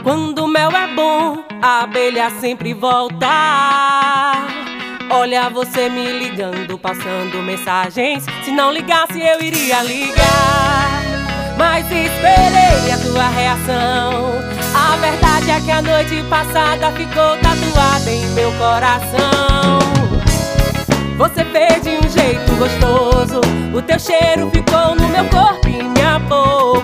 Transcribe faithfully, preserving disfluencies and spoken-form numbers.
Quando o mel é bom, a abelha sempre volta. Olha você me ligando, passando mensagens. Se não ligasse eu iria ligar, mas esperei a tua reação. A verdade é que a noite passada ficou tatuada em meu coração. Você fez de um jeito gostoso, o teu cheiro ficou no meu corpo e me amou.